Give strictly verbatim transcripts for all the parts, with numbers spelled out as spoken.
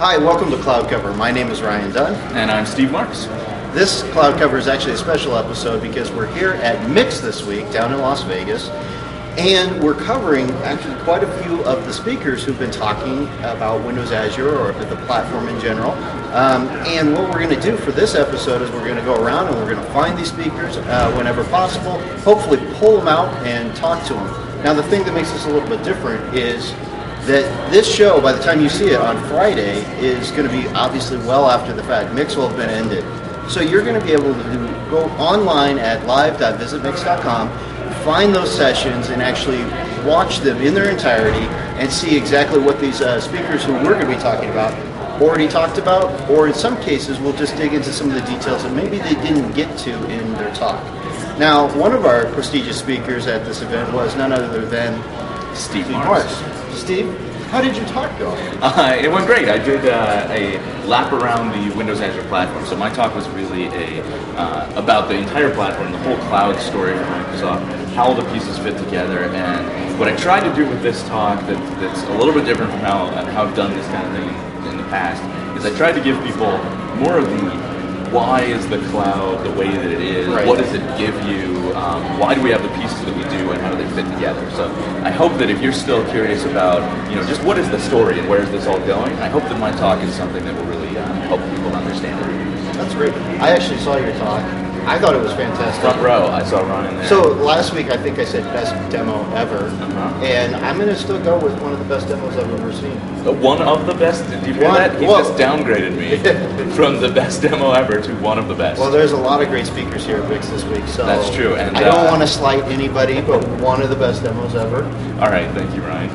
Hi, welcome to Cloud Cover. My name is Ryan Dunn. And I'm Steve Marks. This Cloud Cover is actually a special episode because we're here at Mix this week down in Las Vegas. And we're covering actually quite a few of the speakers who've been talking about Windows Azure or the platform in general. Um, and what we're going to do for this episode is we're going to go around and we're going to find these speakers uh, whenever possible, hopefully pull them out and talk to them. Now the thing that makes this a little bit different is that this show, by the time you see it on Friday, is going to be obviously well after the fact. Mix will have been ended. So you're going to be able to do, go online at live dot visit mix dot com, find those sessions and actually watch them in their entirety and see exactly what these uh, speakers who we're going to be talking about already talked about, or in some cases we'll just dig into some of the details that maybe they didn't get to in their talk. Now, one of our prestigious speakers at this event was none other than Steve Steve Marks. Marks. Steve, how did your talk go? Uh, it went great. I did uh, a lap around the Windows Azure platform. So my talk was really a uh, about the entire platform, the whole cloud story for Microsoft, how all the pieces fit together. And what I tried to do with this talk that, that's a little bit different from how, how I've done this kind of thing in the past is I tried to give people more of the why is the cloud the way that it is, right. What does it give you, um, why do we have the pieces that we do, and how do they fit together. So I hope that if you're still curious about, you know, just what is the story and where is this all going, I hope that my talk is something that will really uh, help people understand it. That's great. I actually saw your talk. I thought it was fantastic. Front row, I saw Ryan there. So last week I think I said best demo ever, Uh-huh. and I'm going to still go with one of the best demos I've ever seen. Uh, One of the best, did you hear One- that? He well- just downgraded me from the best demo ever to one of the best. Well, there's a lot of great speakers here at Mix this week, so That's true, and, I don't uh, want to slight anybody, but one of the best demos ever. All right, thank you, Ryan.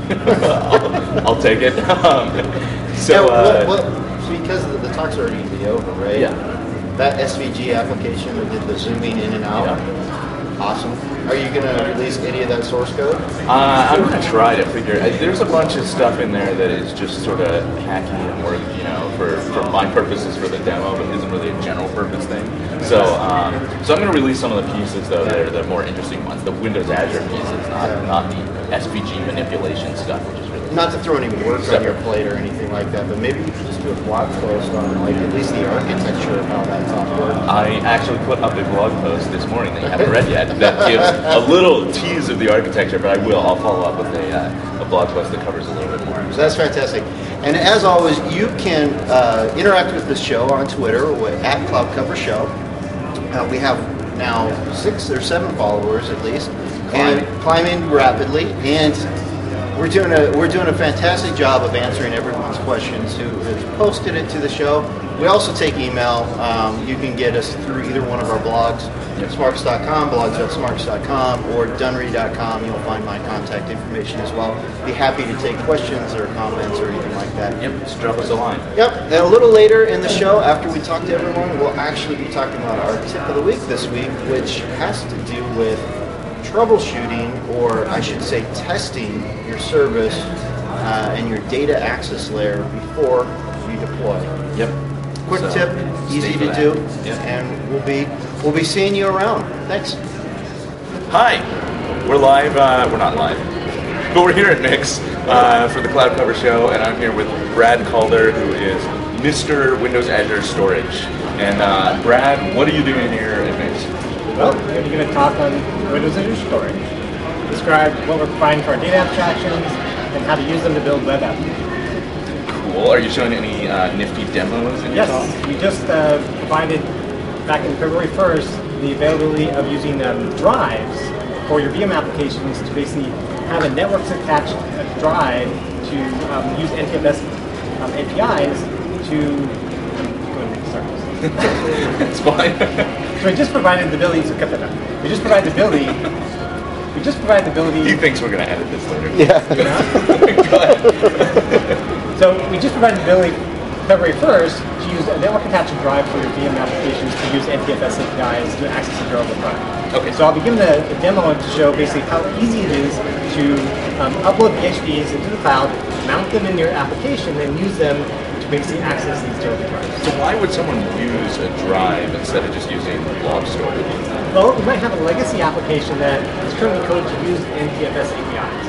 I'll, I'll take it. Um, so, yeah, uh, what, what, so because the, the talk's already going to be over, right? Yeah. That S V G application that did the zooming in and out, Yeah. awesome. Are you going to release any of that source code? Uh, I'm going to try to figure. uh, There's a bunch of stuff in there that is just sort of hacky and work, you know, for, for my purposes for the demo, but isn't really a general purpose thing. So, um, so I'm going to release some of the pieces though that are the more interesting ones, the Windows Azure pieces, not Yeah. not the S V G manipulation stuff, which is really. Not to throw any work on Separate. your plate or anything like that, but maybe you could just do a blog post on like at least the architecture of how that top works. I actually put up a blog post this morning that you haven't read yet that gives a little tease of the architecture, but I will. I'll follow up with a, uh, a blog post that covers a little bit more. So that's fantastic. And as always, you can uh, interact with this show on Twitter with, at Cloud Cover Show. Uh, we have now six or seven followers at least, Climbing. and climbing rapidly. And we're doing a we're doing a fantastic job of answering everyone's questions who has posted it to the show. We also take email. Um, you can get us through either one of our blogs, smarks dot com, blogs dot smarks dot com, or dunry dot com. You'll find my contact information as well. Be happy to take questions or comments or anything like that. Yep, just drop us a line. Yep. And a little later in the show, after we talk to everyone, we'll actually be talking about our tip of the week this week, which has to do with troubleshooting, or I should say testing your service uh, and your data access layer before you deploy. Yep. Quick So, tip, stay easy for to that. do, Yep. and we'll be we'll be seeing you around. Thanks. Hi, we're live. Uh, we're not live, but we're here at Mix uh, for the Cloud Cover Show, and I'm here with Brad Calder, who is Mister Windows Azure Storage. And uh, Brad, what are you doing here at Mix? Well, we're going to talk on Windows Azure Storage, describe what we're providing for our data abstractions, and how to use them to build web applications. Cool. Are you showing any uh, nifty demos in your Yes, talk? we just uh, provided, back in February first, the availability of using um, drives for your V M applications to basically have a network-attached drive to um, use N T F S um, A P Is to um, go and start this. It's fine. So we just provided the ability to cut that out. We just provided the ability. We just provided the ability. He thinks we're going to edit this later. Yeah. Go ahead. So we just provided the ability February first to use a network-attached drive for your V M applications to use N T F S A P Is to access a durable drive. Okay. So I'll begin the, the demo to show basically how easy it is to um, upload P H Ps into the cloud, mount them in your application, and use them to basically access these durable drives. So why would someone use a drive instead of just using blob storage? Well, we might have a legacy application that is currently coded to use N T F S A P Is.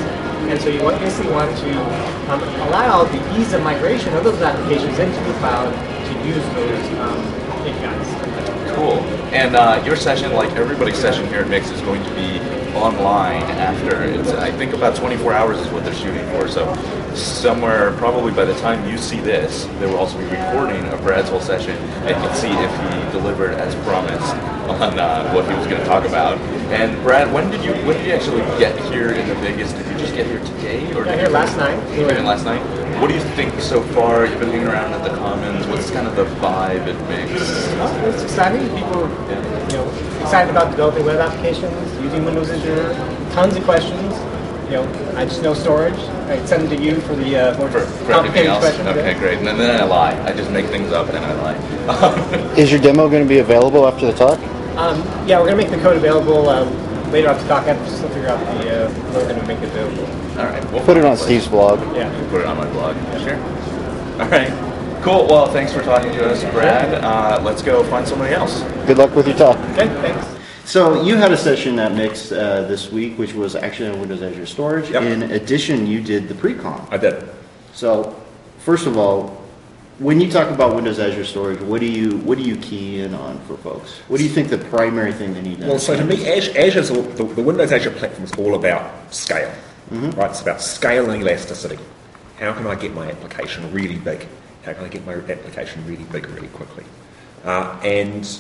And so you want, basically want to um, allow the ease of migration of those applications into the cloud to use those um, A P Is. Cool. And uh, your session, like everybody's session here at Mix, is going to be online after. It's, I think about twenty-four hours is what they're shooting for. So somewhere, probably by the time you see this, they will also be recording of Brad's whole session, and you can see if he delivered as promised on uh, what he was going to talk about. And Brad, when did you when did you actually get here into Vegas? Did you just get here today, or Got did here you last night. You came in last night. What do you think so far? You've been hanging around at the Commons. What's kind of the vibe at Mix? Oh, it's exciting. People, you know, excited about developing web applications, using Windows Azure. Tons of questions. You know, I just know storage. I send them to you for the uh, more For, for everything complicated else? questions. Okay, great. And then, then I lie. I just make things up and I lie. Is your demo going to be available after the talk? Um, yeah, we're going to make the code available um, later off the talk. I have to still figure out the uh, how we're going to make it available. All right. We'll Put it on Steve's blog. Yeah. Put it on my blog. Sure. All right. Cool. Well, thanks for talking to us, Brad. Uh, let's go find somebody else. Good luck with your talk. Okay, thanks. So you had a session at Mix uh, this week, which was actually on Windows Azure Storage. Yep. In addition, you did the pre-con. I did. So, first of all, when you talk about Windows Azure Storage, what do you what do you key in on for folks? What do you think the primary thing they need to Well, so to understand me, is? Azure, Azure's all, the, the Windows Azure platform is all about scale, Mm-hmm. right? It's about scale and elasticity. How can I get my application really big? How can I get my application really big really quickly? Uh, and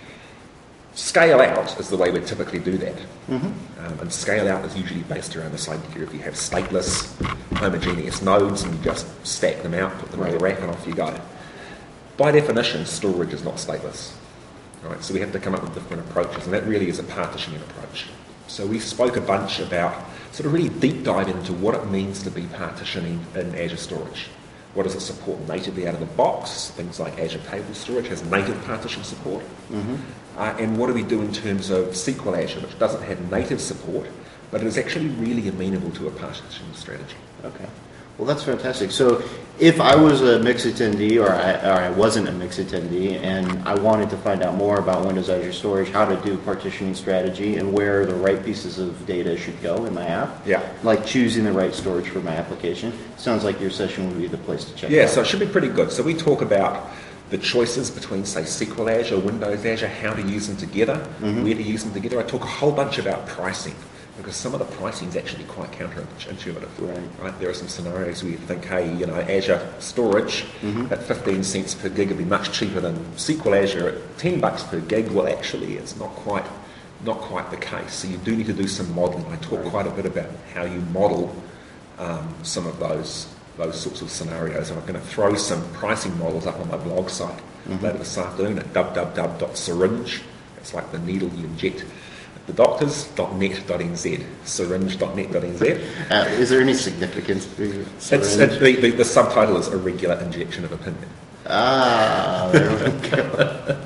scale out is the way we typically do that. Mm-hmm. Um, and scale out is usually based around this idea if you have stateless, homogeneous nodes and you just stack them out, put them in the Right. rack and off you go. By definition, storage is not stateless. Right? So we have to come up with different approaches, and that really is a partitioning approach. So we spoke a bunch about sort of really deep dive into what it means to be partitioning in Azure Storage. What does it support natively out of the box? Things like Azure Table Storage has native partition support. Mm-hmm. Uh, and what do we do in terms of S Q L Azure, which doesn't have native support, but it is actually really amenable to a partitioning strategy. Okay. Well, that's fantastic. So, if I was a Mix attendee, or I, or I wasn't a Mix attendee, and I wanted to find out more about Windows Azure Storage, how to do partitioning strategy, and where the right pieces of data should go in my app, Yeah. like choosing the right storage for my application, sounds like your session would be the place to check Yeah, out. so it should be pretty good. So we talk about the choices between, say, S Q L Azure, Windows Azure, how to use them together, Mm-hmm. where to use them together. I talk a whole bunch about pricing, because some of the pricing is actually quite counterintuitive. Right. Right? There are some scenarios where you think, hey, you know, Azure storage Mm-hmm. at fifteen cents per gig would be much cheaper than S Q L Azure at ten bucks per gig. Well, actually, it's not quite not quite the case. So you do need to do some modelling. I talk quite a bit about how you model um, some of those those sorts of scenarios. And I'm going to throw some pricing models up on my blog site Mm-hmm. later this afternoon at w w w dot syringe. It's like the needle you inject at the doctors dot net dot n z. syringe dot net dot n z. Uh, is there any significance to It's, syringe? it, the, the, the subtitle is A Regular Injection of Opinion. Ah, there we go.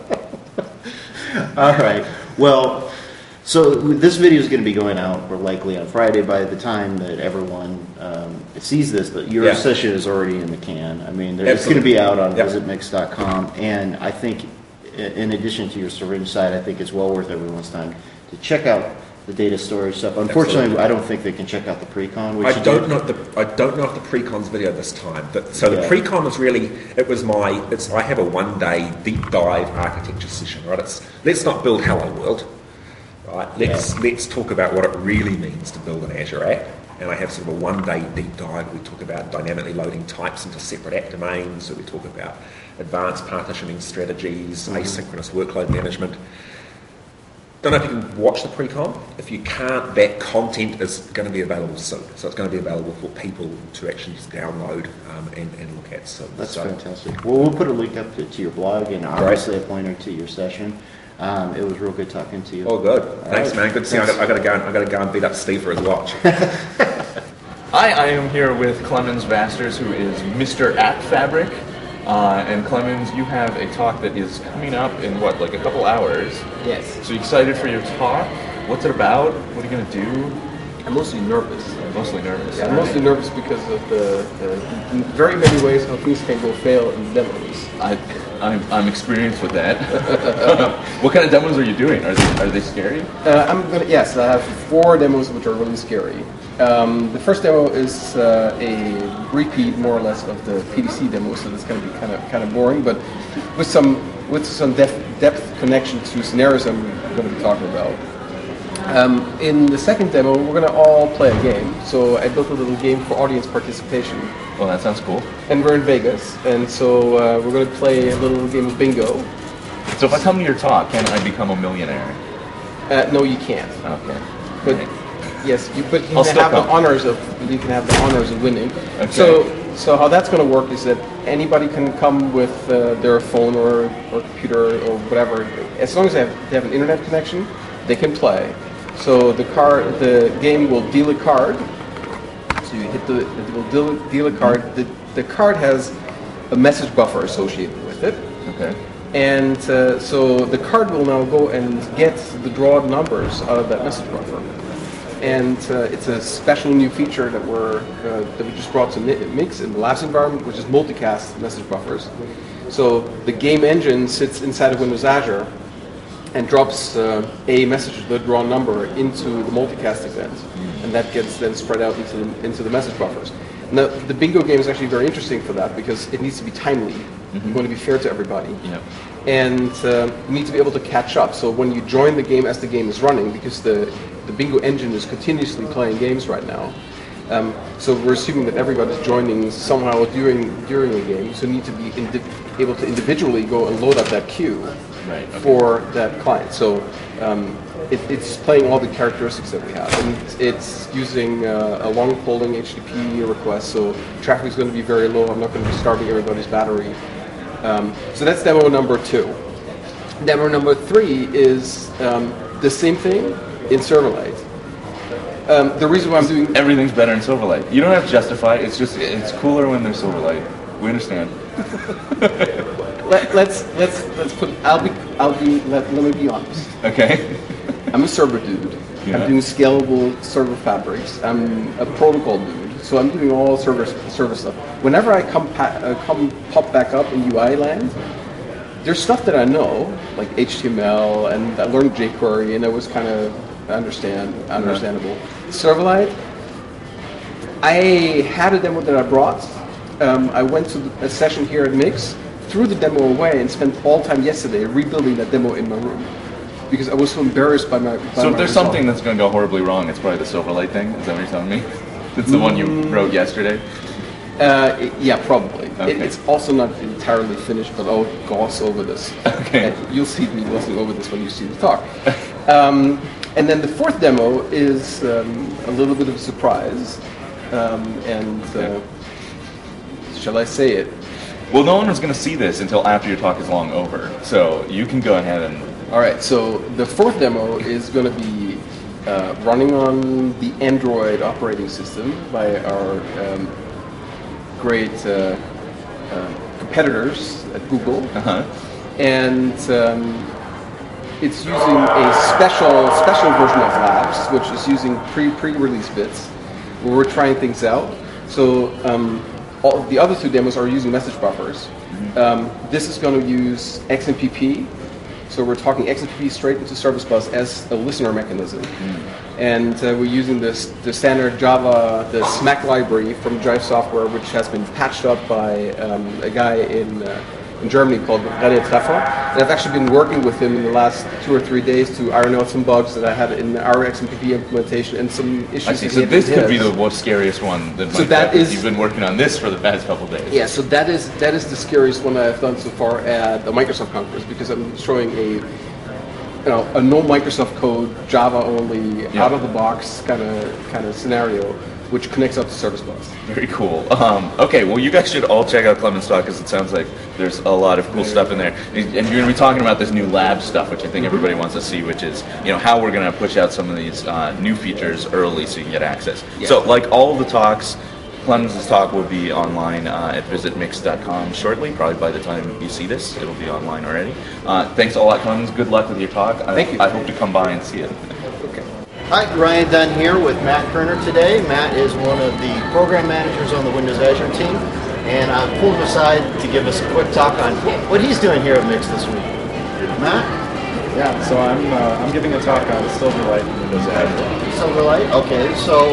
All right. Well, so this video is going to be going out, or likely on Friday by the time that everyone um, sees this, but your Yeah. session is already in the can. I mean, there- it's going to Absolutely. be out on Yep. visit mix dot com, and I think i- in addition to your syringe site, I think it's well worth everyone's time to check out the data storage stuff. Unfortunately, Absolutely. I don't think they can check out the pre-con, which I you don't did. know if the I don't know if the pre-con's video this time. But, so the Yeah. pre-con was really it was my it's I have a one day deep dive architecture session, right? It's let's not build Hello World, right? Let's let's talk about what it really means to build an Azure app. And I have sort of a one day deep dive. We talk about dynamically loading types into separate app domains. So we talk about advanced partitioning strategies, Mm-hmm. asynchronous workload management. Don't know if you can watch the pre-con. If you can't, that content is going to be available soon. So it's going to be available for people to actually just download um, and, and look at soon. That's so, fantastic. Well, we'll put a link up to, to your blog and obviously a pointer to your session. Um, it was real good talking to you. Oh, good. Thanks, right. man. Good to see you. I got, I got to go. And, I got to go and beat up Steve for his watch. Hi, I am here with Clemens Vasters, who is Mister App Fabric. Uh, and Clemens, you have a talk that is coming up in what, like a couple hours? Yes. So you excited for your talk? What's it about? What are you going to do? I'm mostly nervous. Mostly nervous. Yeah, I'm mostly nervous because of the, the in very many ways how things can go fail in demos. I, I'm, I'm experienced with that. What kind of demos are you doing? Are they, are they scary? Uh, I'm gonna yes, I have four demos which are really scary. Um, the first demo is uh, a repeat, more or less, of the P D C demo, so that's going to be kind of kind of boring, but with some with some depth, depth connection to scenarios I'm going to be talking about. Um, in the second demo, we're going to all play a game. So I built a little game for audience participation. Well, that sounds cool. And we're in Vegas, and so uh, we're going to play a little game of bingo. So if I come to your talk, can I become a millionaire? Uh, no, you can't. Okay. But yes, you, but you I'll can still have come. the honors of you can have the honors of winning. Okay. So so how that's going to work is that anybody can come with uh, their phone or, or computer or whatever, as long as they have, they have an internet connection, they can play. So the card, the game will deal a card. So you hit the, it will deal, deal a card. The the card has a message buffer associated with it. Okay. And uh, so the card will now go and get the drawn numbers out of that message buffer. And uh, it's a special new feature that we're uh, that we just brought to Mix in the Labs environment, which is multicast message buffers. So the game engine sits inside of Windows Azure and drops uh, a message, the drawn number, into the multicast event, and that gets then spread out into the, into the message buffers. Now, the bingo game is actually very interesting for that because it needs to be timely. Mm-hmm. You want to be fair to everybody. Yep. And uh, you need to be able to catch up. So when you join the game as the game is running, because the, the bingo engine is continuously playing games right now, um, so we're assuming that everybody's joining somehow during during the game, so you need to be indi- able to individually go and load up that queue Right, okay. for that client. So um, it, it's playing all the characteristics that we have, and it's using uh, a long polling H T T P request, so traffic is going to be very low. I'm not going to be starving everybody's battery. Um, so that's demo number two. Demo number three is um, the same thing in Silverlight. Um, the reason why I'm doing Everything's better in Silverlight. You don't have to justify it. It's just it's cooler when there's Silverlight. We understand. let, let's let's let's put. I'll be I'll be let, let me be honest. Okay. I'm a server dude. Yeah. I'm doing scalable server fabrics. I'm a protocol dude. So I'm doing all server server stuff. Whenever I come pa- uh, come pop back up in U I land, there's stuff that I know, like H T M L, and I learned jQuery, and it was kind of understand understandable. Silverlight, I had a demo that I brought. Um, I went to a session here at Mix, threw the demo away, and spent all time yesterday rebuilding that demo in my room because I was so embarrassed by my. By So if my there's result. something that's going to go horribly wrong, it's probably the Silverlight thing. Is that what you're telling me? It's the one you wrote yesterday. Uh, it- yeah, probably. It, Okay. it's also not entirely finished, but I'll gloss over this. Okay. And you'll see me glossing over this when you see the talk. um, and then the fourth demo is um, a little bit of a surprise. Um, and uh, shall I say it? Well, no one was going to see this until after your talk is long over. So you can go ahead and. All right, so the fourth demo is going to be uh, running on the Android operating system by our um, great uh, uh, competitors at Google. Uh-huh. And um, it's using a special special version of Labs, which is using pre pre-release bits, where we're trying things out. So um, all the other two demos are using message buffers. Mm-hmm. Um, this is going to use X M P P. So we're talking X M P P straight into Service Bus as a listener mechanism. Mm. And uh, we're using this the standard Java, the SMAC library from Jive Software, which has been patched up by um, a guy in uh, in Germany called René Treffer. And I've actually been working with him in the last two or three days to iron out some bugs that I had in our X M P P implementation and some issues. I see. that So he had this with could be his. the most scariest one. That So might that happen. is- You've been working on this for the past couple days. Yeah, so that is that is the scariest one I've done so far at the Microsoft Conference because I'm showing a you know a no Microsoft code Java only Yeah. out of the box kind of kind of scenario, which connects up to Service Bus. Very cool. Um, okay, well, you guys should all check out Clement's talk because it sounds like there's a lot of cool stuff in there. And you're going to be talking about this new lab stuff, which I think everybody wants to see, which is you know how we're going to push out some of these uh, new features early so you can get access. Yeah. So, like all of the talks, Clemens' talk will be online uh, at visit mix dot com shortly. Probably by the time you see this, it'll be online already. Uh, thanks a lot, Clemens. Good luck with your talk. I, Thank you. I hope to come by and see it. Okay. Hi, Ryan Dunn here with Matt Kerner today. Matt is one of the program managers on the Windows Azure team, and I pulled him aside to give us a quick talk on what he's doing here at Mix this week. Matt? Yeah, so I'm uh, I'm giving a talk on Silverlight and Windows Azure. Silverlight? Okay, so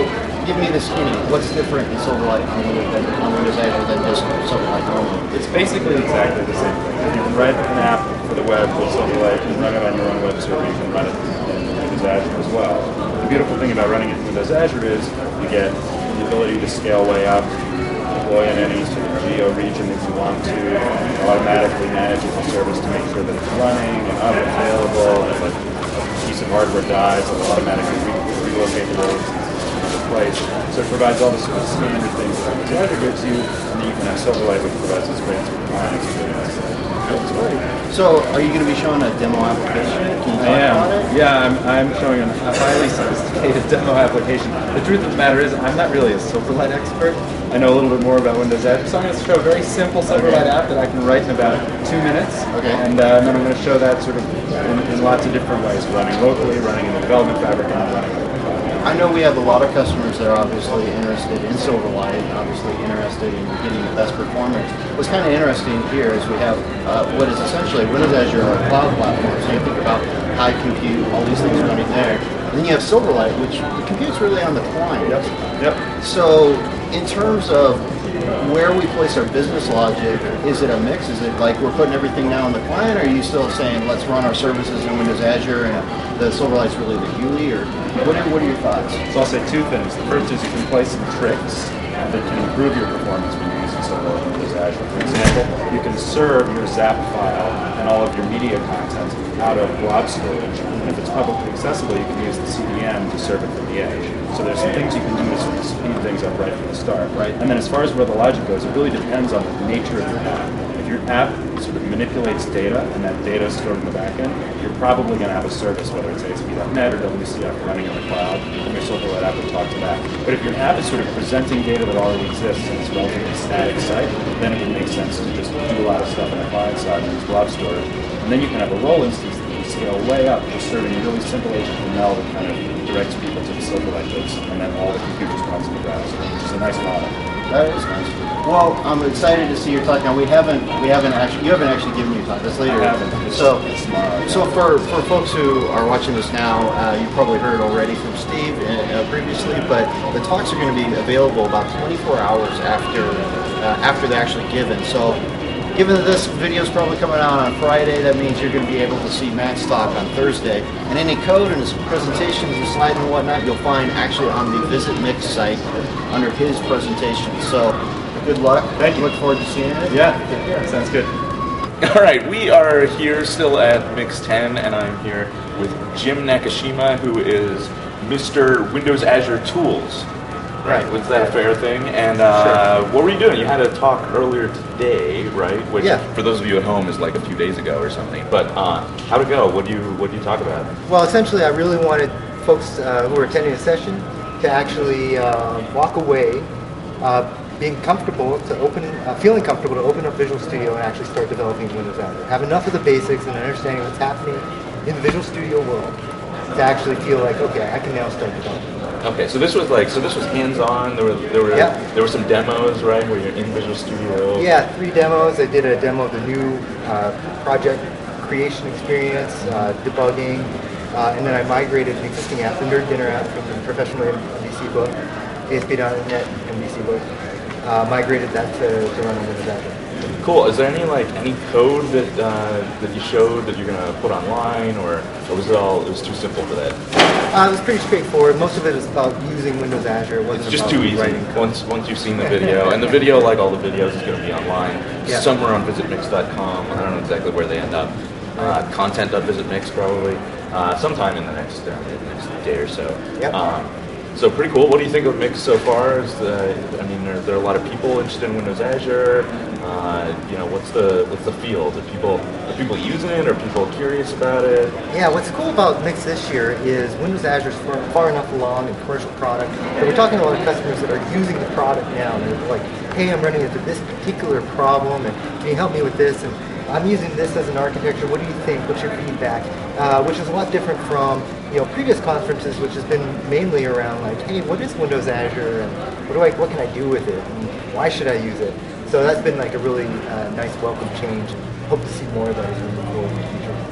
give me the skinny. What's different in Silverlight on Windows, than, on Windows Azure than just Silverlight normally? It's basically exactly the same thing. You can write an app for the web with Silverlight, you can run it on your own web server, you can run it in Windows Azure as well. The beautiful thing about running it in Windows Azure is you get the ability to scale way up, deploy in any sort of geo region if you want to, automatically manage the service to make sure that it's running and up and available. If like a piece of hardware dies, it'll automatically re- relocate the loads to another place. So it provides all the sort of standard things that Windows Azure gives you, and then you can have Silverlight, which provides this great sort of client experience. It's great. So, are you going to be showing a demo application? Can you talk I am. about it? Yeah, I'm, I'm showing a highly sophisticated demo application. The truth of the matter is, I'm not really a Silverlight expert. I know a little bit more about Windows Azure, so I'm going to show a very simple Silverlight app that I can write in about two minutes. Okay. And, uh, and then I'm going to show that sort of in, in lots of different ways, running locally, running in the development fabric, and running in the cloud. I know we have a lot of customers that are obviously interested in Silverlight, obviously interested in getting the best performance. What's kind of interesting here is we have uh, what is essentially Windows Azure or cloud platform. So you think about high compute, all these things running there. And then you have Silverlight, which computes really on the client. Yep. Yep. So in terms of where we place our business logic, is it a mix? Is it like we're putting everything now on the client, or are you still saying let's run our services in Windows Azure and the Silverlight's really the U I, or what are, what are your thoughts? So I'll say two things. The first is you can play some tricks that can improve your performance when you're using Silverlight in Windows Azure. For example, you can serve your Zap file and all of your media content out of blob storage. And if it's publicly accessible, you can use the C D M to serve it from the edge. So there's some things you can do to sort of speed things up right from the start. Right. And then as far as where the logic goes, it really depends on the nature of your app. If your app sort of manipulates data and that data is stored in the backend, you're probably going to have a service, whether it's A S P dot net or W C F running in the cloud, and your Silverlight app will talk to that. But if your app is sort of presenting data that already exists and it's a relatively static site, then it would make sense to just do a lot of stuff on the client side and use blob storage. And then you can have a role instance that you scale way up for serving really simple H T M L that kind of directs people to the Silverlight bits, and then all the compute just runs in the browser, which is a nice model. That is nice. Well, I'm excited to see your talk. Now we haven't we haven't actually you haven't actually given your talk. That's later. I haven't. It's, so it's tomorrow. so for, for folks who are watching this now, uh, you probably heard already from Steve uh, previously, but the talks are going to be available about twenty-four hours after uh, after they're actually given. So given that this video is probably coming out on Friday, that means you're going to be able to see Matt's talk on Thursday. And any code and his presentations and slides and whatnot, you'll find actually on the Visit Mix site under his presentation. So good luck. Thank you. Look forward to seeing it. Yeah, yeah, sounds good. All right, we are here still at Mix ten, and I'm here with Jim Nakashima, who is Mister Windows Azure Tools. Right, was that a fair thing? And uh, Sure. what were you doing? You had a talk earlier today, right? Which, Yeah. for those of you at home, is like a few days ago or something. But uh, how'd it go? What do you What do you talk about? Well, essentially, I really wanted folks uh, who are attending the session to actually uh, walk away uh, being comfortable to open, uh, feeling comfortable to open up Visual Studio and actually start developing Windows Azure. Have enough of the basics and understanding what's happening in the Visual Studio world to actually feel like, okay, I can now start developing. Okay, so this was like so this was hands-on. There were there were Yeah. there were some demos, right, where you're in Visual Studio. Yeah, three demos. I did a demo of the new uh, project creation experience, uh, debugging, uh, and then I migrated an existing app, the Nerd Dinner app from the Professional M V C book, A S P dot net M V C book, uh, migrated that to, to run on Windows Azure. Cool. Is there any like any code that uh, that you showed that you're gonna put online, or, or was it all it was too simple for that? Uh, it was pretty straightforward. Most of it is about using Windows Azure. It wasn't It's just about too easy. writing code. Once once you've seen the video, and the video, like all the videos, is going to be online Yeah. somewhere on visit mix dot com. I don't know exactly where they end up. Uh, content dot visit mix probably uh, sometime in the next uh, next day or so. Yep. Um, so pretty cool. What do you think of Mix so far? Is the, I mean, are there a lot of people interested in Windows Azure? Uh, you know, what's the what's the field? Are people are people using it? Are people curious about it? Yeah, what's cool about Mix this year is Windows Azure is far, far enough along in commercial product that we're talking to a lot of customers that are using the product now. And they're like, hey, I'm running into this particular problem, and can you help me with this? And I'm using this as an architecture. What do you think? What's your feedback? Uh, which is a lot different from you know previous conferences, which has been mainly around like, hey, what is Windows Azure, and what do I, what can I do with it, and why should I use it? So that's been like a really uh, nice welcome change. Hope to see more of that as we move forward in the future.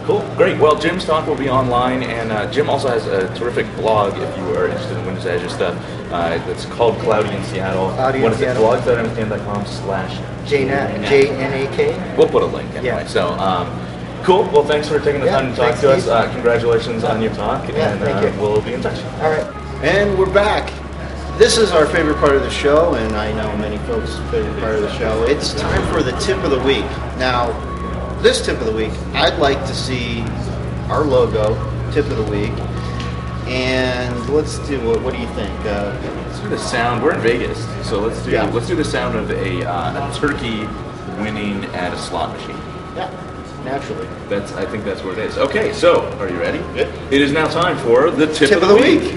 Cool, great. Well, Jim's talk will be online, and uh, Jim also has a terrific blog if you are interested in Windows Azure stuff. Uh, it's called Cloudy in Seattle. Cloudy in what is Seattle. it? blog dot m s d n dot com slash J N A K. We'll put a link anyway. Yeah. So, um, cool. Well, thanks for taking the Yeah, time to talk thanks, to us. Steve. Uh, congratulations on your talk, Yeah, and thank uh, you. we'll be in touch. All right. And we're back. This is our favorite part of the show, and I know many folks' favorite part of the show. It's time for the tip of the week. Now, this tip of the week, I'd like to see our logo, tip of the week. And let's do, what, what do you think? Uh, Let's do the sound. We're in Vegas, so let's do Yeah. let's do the sound of a, uh, a turkey winning at a slot machine. yeah, naturally. That's I think that's what it is. Okay, so are you ready? Yep. It is now time for the tip, Tip of the, week.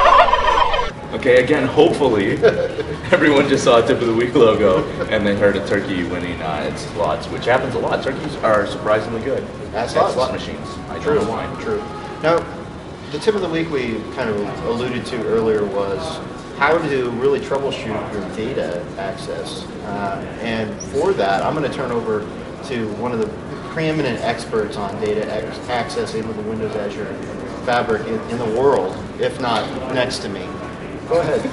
Okay, again, hopefully everyone just saw a tip of the week logo and they heard a turkey winning uh, at slots, which happens a lot. Turkeys are surprisingly good At at slots. slot machines. I True, don't know why. true. Now, the tip of the week we kind of alluded to earlier was how to really troubleshoot your data access. Uh, and for that, I'm going to turn over to one of the preeminent experts on data ex- access into the Windows Azure fabric in, in the world, if not next to me. Go ahead.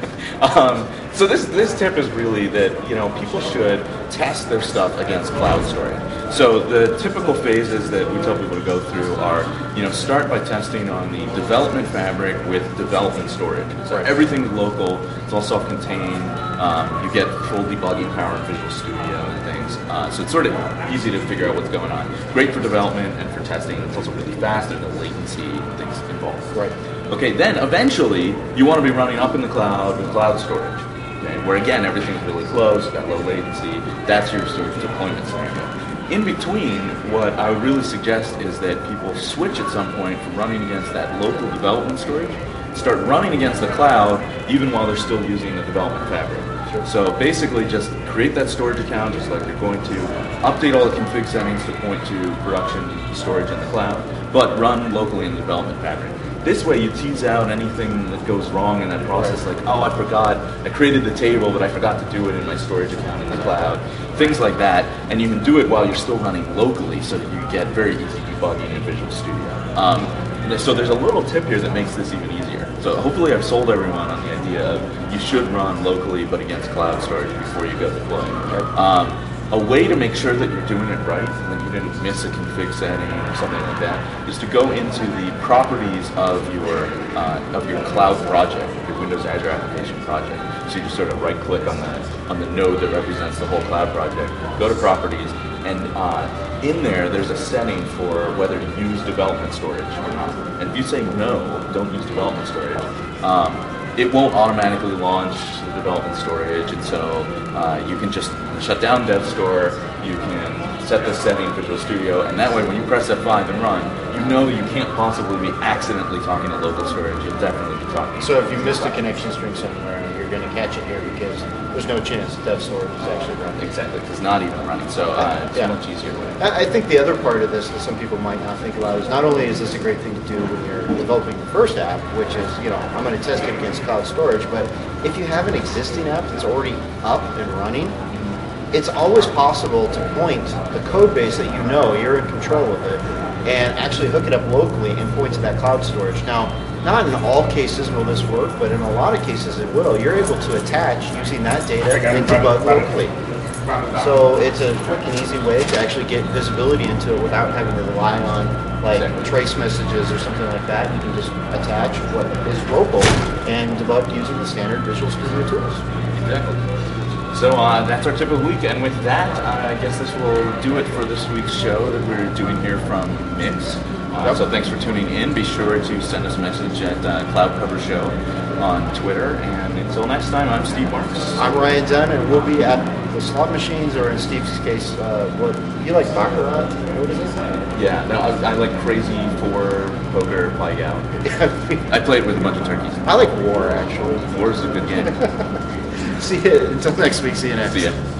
Um, so this this tip is really that you know people should test their stuff against cloud storage. So the typical phases that we tell people to go through are you know start by testing on the development fabric with development storage. So Right. everything's local, it's all self-contained. Um, you get full debugging power in Visual Studio and things. Uh, so it's sort of easy to figure out what's going on. Great for development and for testing. It's also really fast. There's no latency and things involved. Right. Okay, then eventually you want to be running up in the cloud with cloud storage, okay, where again everything's really close, got low latency. That's your sort of deployment scenario. In between, what I would really suggest is that people switch at some point from running against that local development storage, start running against the cloud, even while they're still using the development fabric. So basically just create that storage account just like you're going to, update all the config settings to point to production storage in the cloud, but run locally in the development fabric. This way you tease out anything that goes wrong in that process, like, oh, I forgot, I created the table, but I forgot to do it in my storage account in the cloud. Things like that, and you can do it while you're still running locally so that you get very easy debugging in Visual Studio. Um, so there's a little tip here that makes this even easier. So hopefully I've sold everyone on the idea of you should run locally but against cloud storage before you go deploy. Um, a way to make sure that you're doing it right and that you didn't miss a config setting or something like that is to go into the properties of your uh, of your cloud project, your Windows Azure application project. So you just sort of right click on the on the node that represents the whole cloud project, go to properties, and uh, in there there's a setting for whether to use development storage or not. And if you say no, don't use development storage, um, it won't automatically launch the development storage, and so uh, you can just shut down DevStore, you can set this setting in Visual Studio, and that way when you press F five and run, you know you can't possibly be accidentally talking to local storage, you'll definitely be talking So if you missed a connection string somewhere, you're going to catch it here because there's no chance dev storage is actually running. Exactly, it's not even running, so uh, it's Yeah. a much easier way. I I think the other part of this that some people might not think about is not only is this a great thing to do when you're developing your first app, which is, you know, I'm going to test it against cloud storage, but if you have an existing app that's already up and running, it's always possible to point the code base that you know, you're in control of it, and actually hook it up locally and point to that cloud storage. Now, not in all cases will this work, but in a lot of cases it will. You're able to attach using that data and debug locally. So it's a quick and easy way to actually get visibility into it without having to rely on like Exactly. trace messages or something like that. You can just attach what is local and debug using the standard Visual Studio tools. Exactly. So uh, that's our tip of the week, and with that, uh, I guess this will do it for this week's show that we're doing here from Mix. Uh, Yep. So thanks for tuning in. Be sure to send us a message at uh, Cloud Cover Show on Twitter, and until next time, I'm Steve Marks. I'm Ryan Dunn, and we'll be at the slot machines, or in Steve's case, uh, what you like Baccarat? What is it? Yeah, no, I, I like Crazy for Poker Play Out. I played with a bunch of turkeys. I like War actually. War's a good game. See you until next week. See you next. See ya.